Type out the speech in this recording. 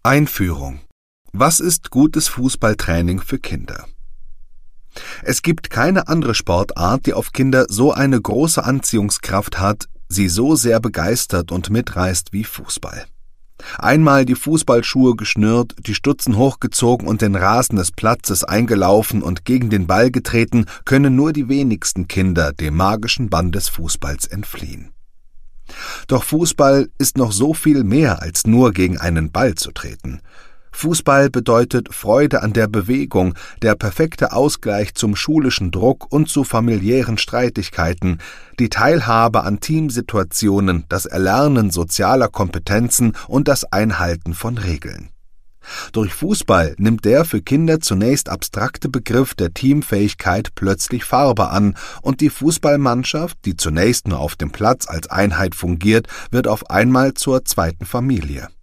Einführung. Was ist gutes Fußballtraining für Kinder? Es gibt keine andere Sportart, die auf Kinder so eine große Anziehungskraft hat, sie so sehr begeistert und mitreißt wie Fußball. Einmal die Fußballschuhe geschnürt, die Stutzen hochgezogen und den Rasen des Platzes eingelaufen und gegen den Ball getreten, können nur die wenigsten Kinder dem magischen Bann des Fußballs entfliehen. Doch Fußball ist noch so viel mehr als nur gegen einen Ball zu treten. Fußball bedeutet Freude an der Bewegung, der perfekte Ausgleich zum schulischen Druck und zu familiären Streitigkeiten, die Teilhabe an Teamsituationen, das Erlernen sozialer Kompetenzen und das Einhalten von Regeln. Durch Fußball nimmt der für Kinder zunächst abstrakte Begriff der Teamfähigkeit plötzlich Farbe an und die Fußballmannschaft, die zunächst nur auf dem Platz als Einheit fungiert, wird auf einmal zur zweiten Familie.